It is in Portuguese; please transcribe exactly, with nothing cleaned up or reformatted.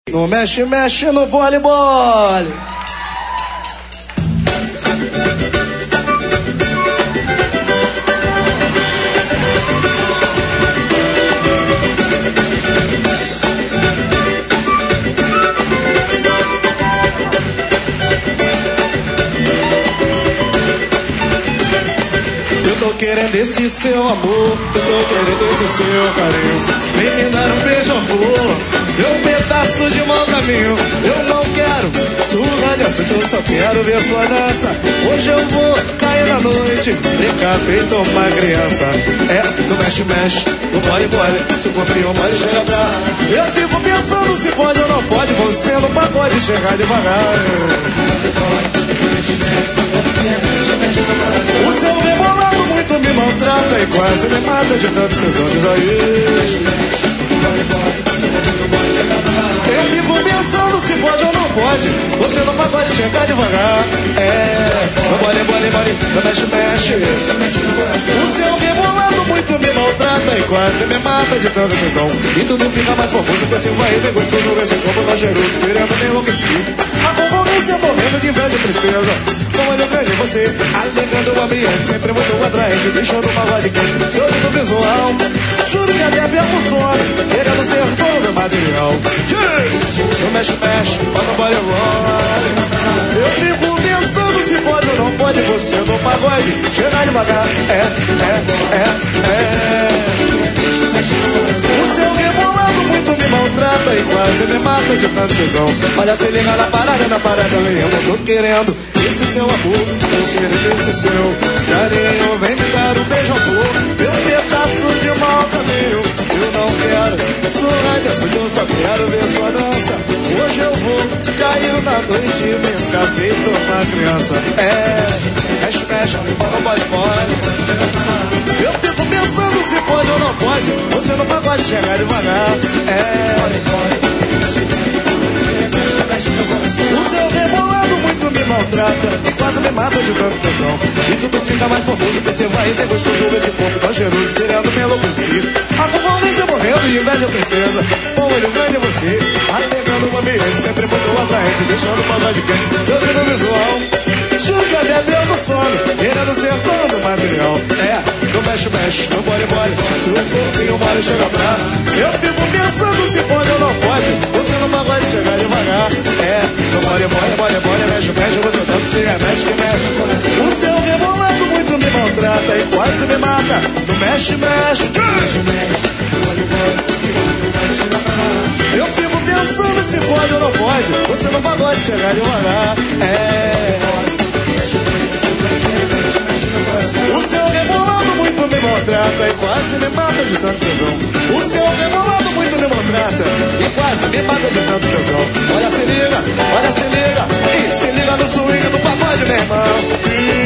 No mexe, mexe no bole, bole. Eu tô querendo esse seu amor, eu tô querendo esse seu carinho. Vem me dar um beija-flor, eu um pedaço de mau caminho. Eu não quero surra de assunto, eu só quero ver sua dança. Hoje eu vou cair na noite, brincar feito uma criança. É, no mexe-mexe, no bole-bole, se o corpinho mole chega pra. Eu fico pensando se pode ou não pode, você no pagode chegar devagar. O seu rebolado muito me maltrata e quase me mata de tanto tesão, diz aí. Eu fico pensando se pode ou não pode, você não pode chegar devagar. É, no bole, bole, bole, no mexe, mexe. O seu rebolado muito me maltrata e quase me mata de tanto tesão. E tudo fica mais famoso com esse vai bem gostoso, esse corpo tá cheiroso, querendo me enlouquecer. A concorrência morrendo de inveja e tristeza. Como eu vejo você, alegando o ambiente, sempre muito atraente, deixando o pagode quente. Seu lindo visual, juro que a minha vida funciona, querendo ser todo meu material. No mexe, mexe, quando bole, bole. Eu fico pensando se pode ou não pode, você no pagode, chegar devagar. É, é, é, é. O seu rebolado muito me maltrata e quase me mata de tanto tesão. Olha, se liga na parada, na parada, eu tô querendo esse seu amor, eu quero esse seu carinho. Vem me dar um beija-flor, meu pedaço de mau caminho. Eu não quero surra de assunto, eu só quero ver sua dança. Hoje eu vou cair na noite e brincar feito uma criança. É, mexe, mexe, não pode, pode. Eu fico pensando se pode ou não pode, você não pode chegar devagar. É, o seu rebolado muito me maltrata e quase me mata de tanto tesão. E tudo fica mais famoso, você vai ter gostoso esse corpo tão cheiroso, querendo me enlouquecer. A concorrência morrendo e inveja a princesa. Bom, ele vem de você, alegando o ambiente, sempre muito atraente, deixando o pagode quente. Seu lindo visual, chuga bebendo sono, querendo ser todo o material. É, no mexe, mexe, no bole, bole, se o fofinho mole chega pra. Eu fico pensando se pode ou não pode, você não pode chegar devagar. É, no bole, bole, bole, bole, mexe, mexe, você tanto se remexe que mexe. O seu rebolado muito me maltrata e quase me mata. No mexe, mexe, mexe, mexe, bole, bole, eu fico pensando se pode ou não pode, você não pode chegar devagar. É, o seu rebolado muito me maltrata e quase me mata de tanto tesão. O seu rebolado muito me maltrata e quase me mata de tanto tesão. Olha, se liga, olha, se liga, e se liga no swing do pagode, meu irmão.